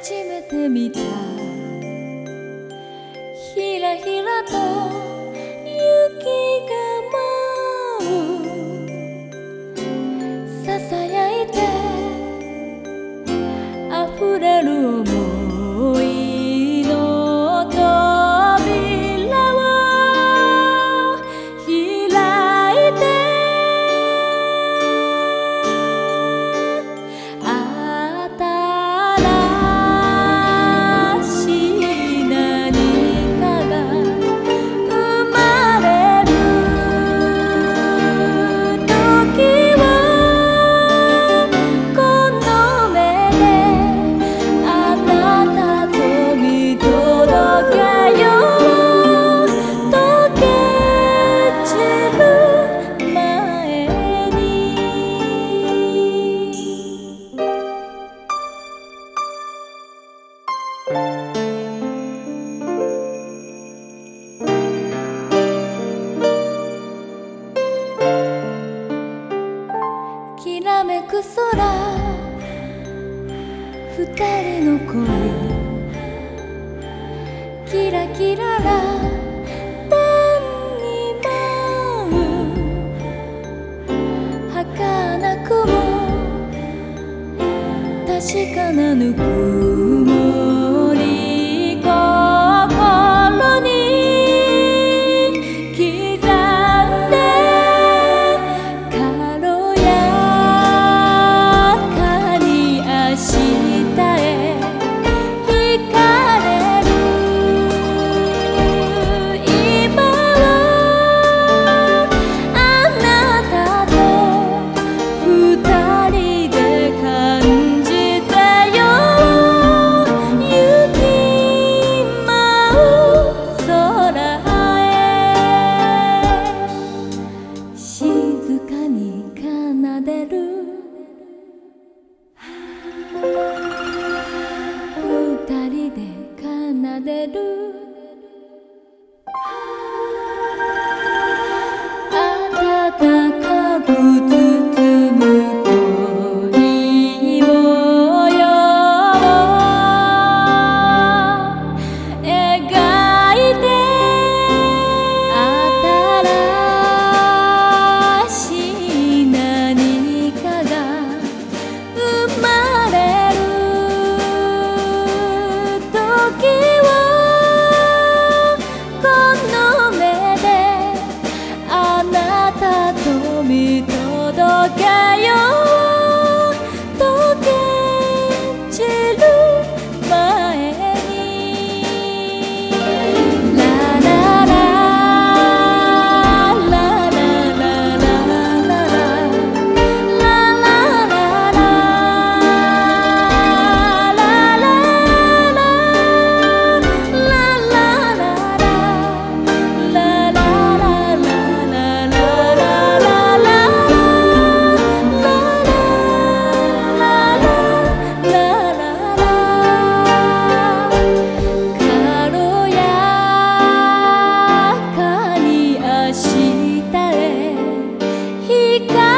初めて見たひらひらと雪が舞うささやいて溢れる想いの扉を開いてきらめく空二人の恋キラキララ天に舞う儚くも確かなぬくもり心に刻んで軽やかに明日へ惹かれる今はあなたと二人で感じてよ雪舞う空へ静かに奏でる二人で奏でる暖かく包む恋模様描いて新しい何かが生まれる時をこの目であなたと見届けよう溶け散る前にラララララララララ軽やかに明日へ光